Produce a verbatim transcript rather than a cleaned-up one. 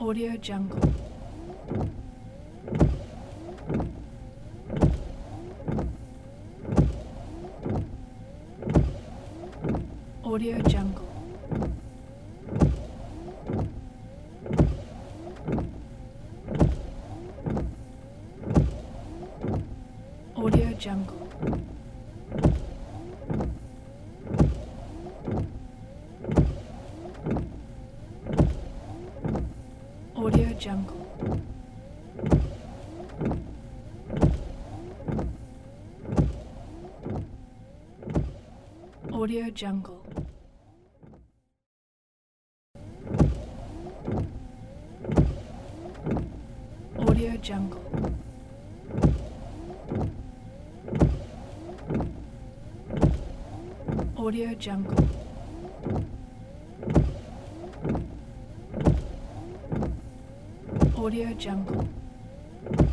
Audio Jungle. Audio Jungle. Audio Jungle. Audio Jungle. Audio Jungle. Audio Jungle. Audio Jungle. Audio Jungle.